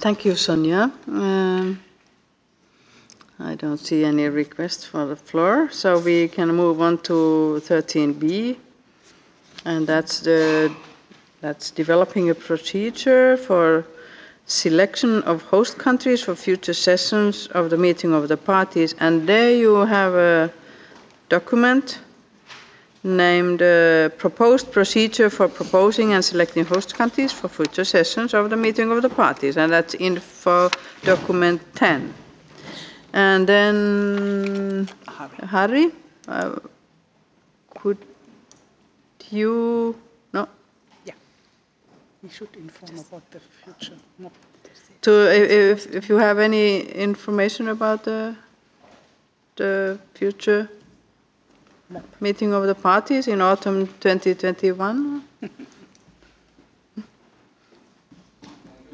Thank you, Sonia. I don't see any requests for the floor, so we can move on to 13B, and that's developing a procedure for selection of host countries for future sessions of the meeting of the parties. And there you have a document named Proposed Procedure for Proposing and Selecting Host Countries for Future Sessions of the Meeting of the Parties, and that's info document 10. And then, Harry, could you, no? Yeah, we should inform about the future. No. If you have any information about the future meeting of the parties in autumn 2021?